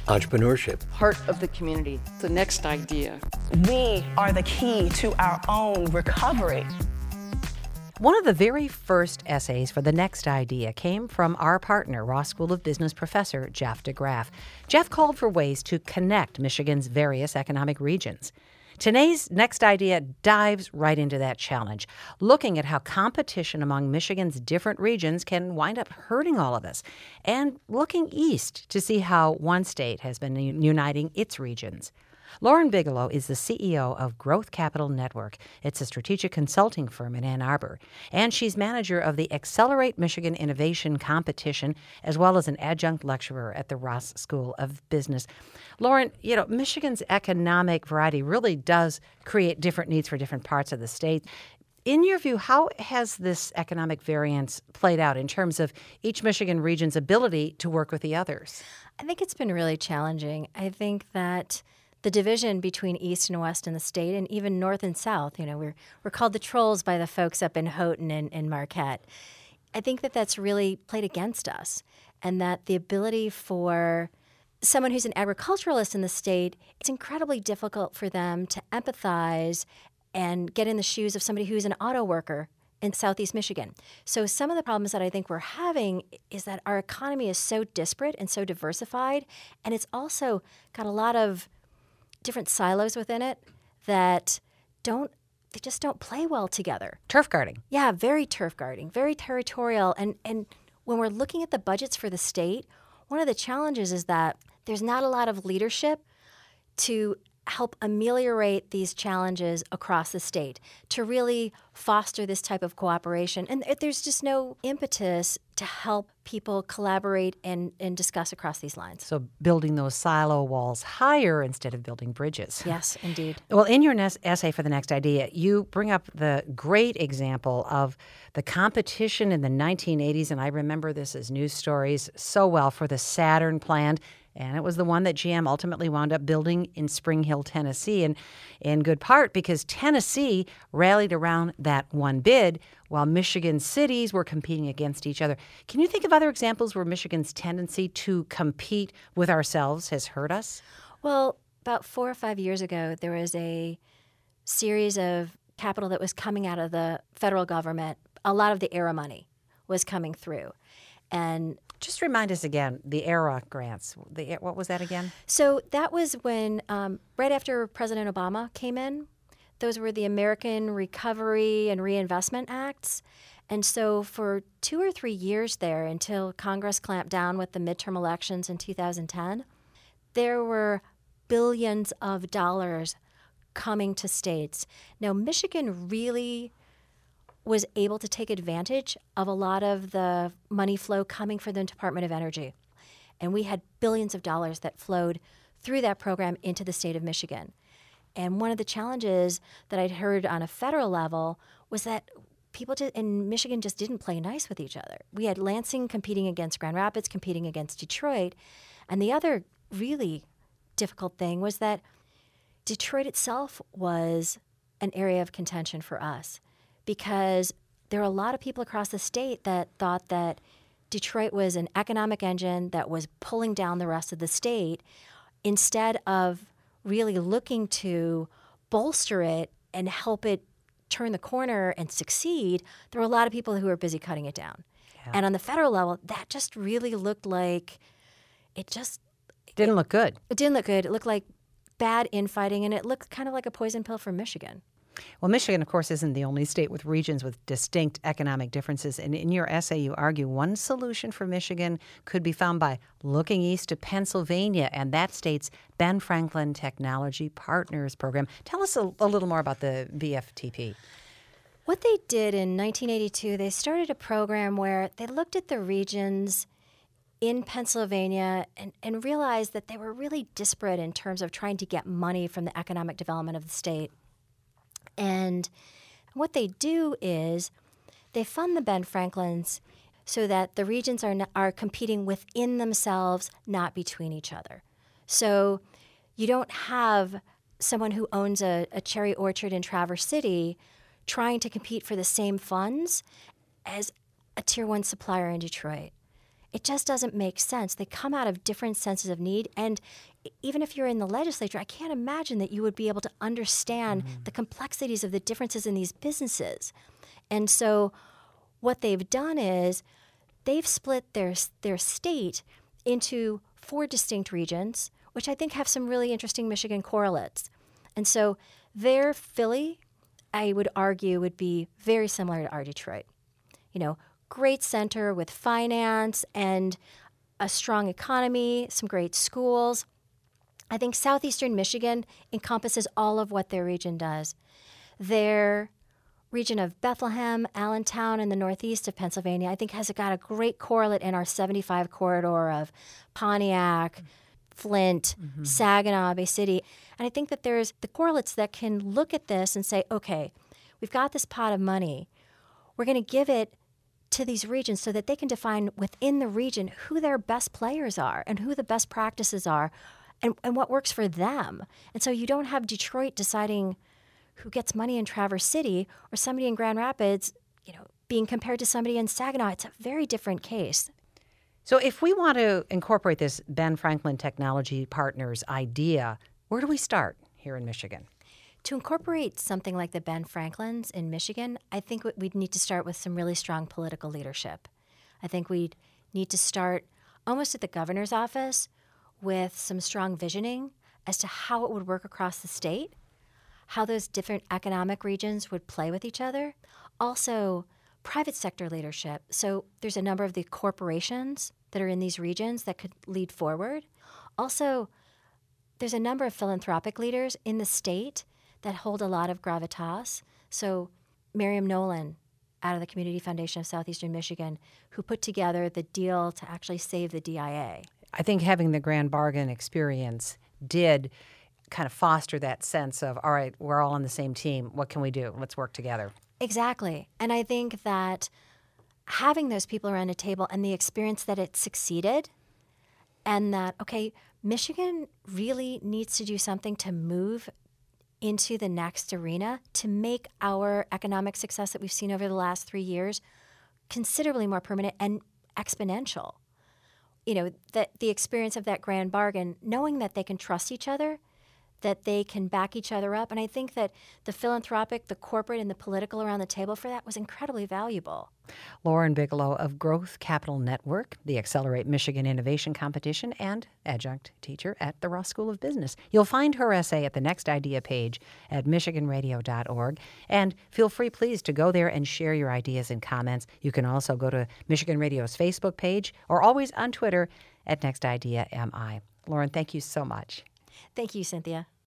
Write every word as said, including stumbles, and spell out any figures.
entrepreneurship, part of the community, the next idea. We are the key to our own recovery. One of the very first essays for The Next Idea came from our partner, Ross School of Business professor Jeff DeGraff. Jeff called for ways to connect Michigan's various economic regions. Today's Next Idea dives right into that challenge, looking at how competition among Michigan's different regions can wind up hurting all of us, and looking east to see how one state has been uniting its regions. Lauren Bigelow is the C E O of Growth Capital Network. It's a strategic consulting firm in Ann Arbor. And she's manager of the Accelerate Michigan Innovation Competition, as well as an adjunct lecturer at the Ross School of Business. Lauren, you know, Michigan's economic variety really does create different needs for different parts of the state. In your view, how has this economic variance played out in terms of each Michigan region's ability to work with the others? I think it's been really challenging. I think that the division between East and West in the state, and even North and South, you know, we're we're called the trolls by the folks up in Houghton and, and Marquette. I think that that's really played against us, and that the ability for someone who's an agriculturalist in the state, it's incredibly difficult for them to empathize and get in the shoes of somebody who's an auto worker in Southeast Michigan. So some of the problems that I think we're having is that our economy is so disparate and so diversified, and it's also got a lot of different silos within it that don't, they just don't play well together. Turf guarding. Yeah, very turf guarding, very territorial. And, and when we're looking at the budgets for the state, one of the challenges is that there's not a lot of leadership to help ameliorate these challenges across the state, to really foster this type of cooperation. And there's just no impetus to help people collaborate and, and discuss across these lines. So building those silo walls higher instead of building bridges. Yes, indeed. Well, in your nes- essay for The Next Idea, you bring up the great example of the competition in the nineteen eighties, and I remember this as news stories so well, for the Saturn plant. And it was the one that G M ultimately wound up building in Spring Hill, Tennessee, and in good part because Tennessee rallied around that one bid while Michigan cities were competing against each other. Can you think of other examples where Michigan's tendency to compete with ourselves has hurt us? Well, about four or five years ago, there was a series of capital that was coming out of the federal government. A lot of the ERA money was coming through. And just remind us again, the ERA grants. The, what was that again? So that was when, um, right after President Obama came in, those were the American Recovery and Reinvestment Acts. And so for two or three years there, until Congress clamped down with the midterm elections in two thousand ten, there were billions of dollars coming to states. Now, Michigan really was able to take advantage of a lot of the money flow coming from the Department of Energy. And we had billions of dollars that flowed through that program into the state of Michigan. And one of the challenges that I'd heard on a federal level was that people just, in Michigan just didn't play nice with each other. We had Lansing competing against Grand Rapids, competing against Detroit. And the other really difficult thing was that Detroit itself was an area of contention for us, because there are a lot of people across the state that thought that Detroit was an economic engine that was pulling down the rest of the state, instead of really looking to bolster it and help it turn the corner and succeed. There were a lot of people who were busy cutting it down. Yeah. And on the federal level, that just really looked like it just didn't it, look good. It didn't look good. It looked like bad infighting, and it looked kind of like a poison pill for Michigan. Well, Michigan, of course, isn't the only state with regions with distinct economic differences. And in your essay, you argue one solution for Michigan could be found by looking east to Pennsylvania and that state's Ben Franklin Technology Partners Program. Tell us a, a little more about the B F T P. What they did in nineteen eighty-two, they started a program where they looked at the regions in Pennsylvania and, and realized that they were really disparate in terms of trying to get money from the economic development of the state. And what they do is they fund the Ben Franklins so that the regions are are competing within themselves, not between each other. So you don't have someone who owns a, a cherry orchard in Traverse City trying to compete for the same funds as a tier one supplier in Detroit. It just doesn't make sense. They come out of different senses of need. And even if you're in the legislature, I can't imagine that you would be able to understand mm-hmm. the complexities of the differences in these businesses. And so what they've done is they've split their their state into four distinct regions, which I think have some really interesting Michigan correlates. And so their Philly, I would argue, would be very similar to our Detroit. You know, great center with finance and a strong economy, some great schools. I think southeastern Michigan encompasses all of what their region does. Their region of Bethlehem, Allentown, and the northeast of Pennsylvania, I think has got a great correlate in our seventy-five corridor of Pontiac, Flint, mm-hmm. Saginaw, Bay City. And I think that there's the correlates that can look at this and say, okay, we've got this pot of money. We're going to give it to these regions so that they can define within the region who their best players are and who the best practices are and, and what works for them. And so you don't have Detroit deciding who gets money in Traverse City or somebody in Grand Rapids, you know, being compared to somebody in Saginaw. It's a very different case. So if we want to incorporate this Ben Franklin Technology Partners idea, where do we start here in Michigan? To incorporate something like the Ben Franklins in Michigan, I think we'd need to start with some really strong political leadership. I think we'd need to start almost at the governor's office with some strong visioning as to how it would work across the state, how those different economic regions would play with each other. Also, private sector leadership. So there's a number of the corporations that are in these regions that could lead forward. Also, there's a number of philanthropic leaders in the state that hold a lot of gravitas. So Miriam Nolan out of the Community Foundation of Southeastern Michigan, who put together the deal to actually save the D I A. I think having the Grand Bargain experience did kind of foster that sense of, all right, we're all on the same team. What can we do? Let's work together. Exactly. And I think that having those people around a table and the experience that it succeeded and that, okay, Michigan really needs to do something to move into the next arena to make our economic success that we've seen over the last three years considerably more permanent and exponential. You know, that the experience of that Grand Bargain, knowing that they can trust each other, that they can back each other up. And I think that the philanthropic, the corporate, and the political around the table for that was incredibly valuable. Lauren Bigelow of Growth Capital Network, the Accelerate Michigan Innovation Competition, and adjunct teacher at the Ross School of Business. You'll find her essay at the Next Idea page at michigan radio dot org. And feel free, please, to go there and share your ideas and comments. You can also go to Michigan Radio's Facebook page or always on Twitter at Next Idea M I. Lauren, thank you so much. Thank you, Cynthia.